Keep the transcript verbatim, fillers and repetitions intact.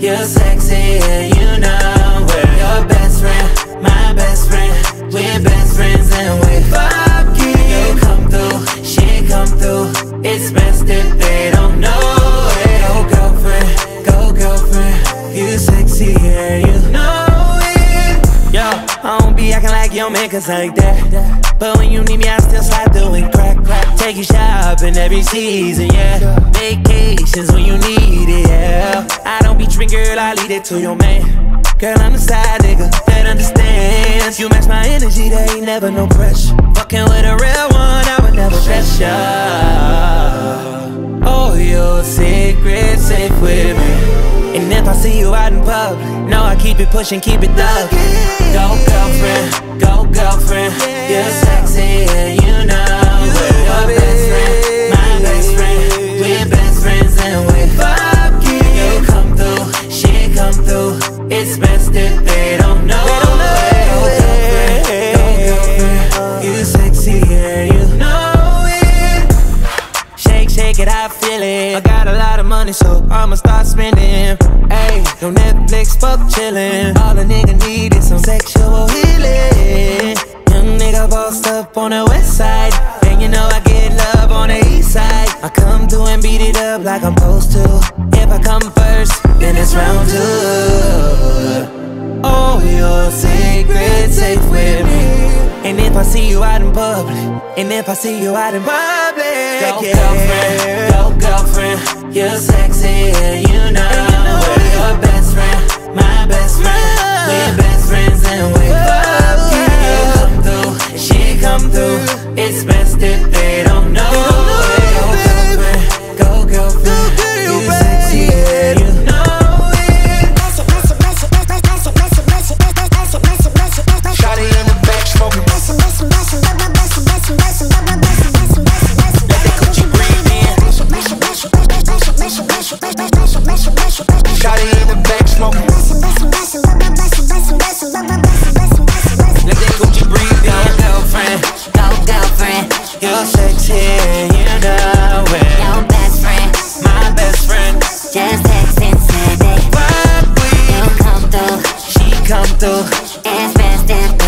You're sexy and you know it. Your best friend, my best friend. We're best friends and we fucking. You come through, she come through. It's best if they don't know it. Go girlfriend, go girlfriend. You sexy and you know it. Yo, I don't be acting like your man cause like that. But when you need me I still slide through and crack, crack. Take you shopping every season, yeah. Vacations when you need it, yeah. I don't be drinking, girl, I leave it to your man. Girl, I'm the side nigga that understands. You match my energy, there ain't never no pressure. Fucking with a real one, I would never stress ya. Oh, your secret safe with me. And if I see you out in public, no, I keep it pushing, keep it thug. Go girlfriend, go girlfriend. You're sexy and you know it. Your best friend, my best friend. We're best friends and we fucking. You come through, she come through. It's best if they don't know it. Go girlfriend, go girlfriend. You sexy and you know it. Shake, shake it, I feel it. I got a lot of money, so I'ma start spending. Ayy, no Netflix, fuck chillin'. All a nigga need is some sexual healing. Young nigga bossed up on the west side, and you know I get love on the east side. I come through and beat it up like I'm supposed to. If I come first, then it's round two. Oh, your secret safe with me. And if I see you out in public, and if I see you out in public, go yeah. girlfriend, go girlfriend. You're sexy and you know it. Your best friend, my best friend. We're best friends and we fucking. You come through, she come through. It's best if they don't know it. Go girlfriend, go girlfriend. You sexy and you know it. Shawty in the back smoking. Let that coochie breathe in. Shawty in the back smoking. Let that coochie breathe in. Go girlfriend, go girlfriend. You're sexy and you know it. Your best friend, My best friend. just texting said that Fuck we. you come through. She come through. It's best if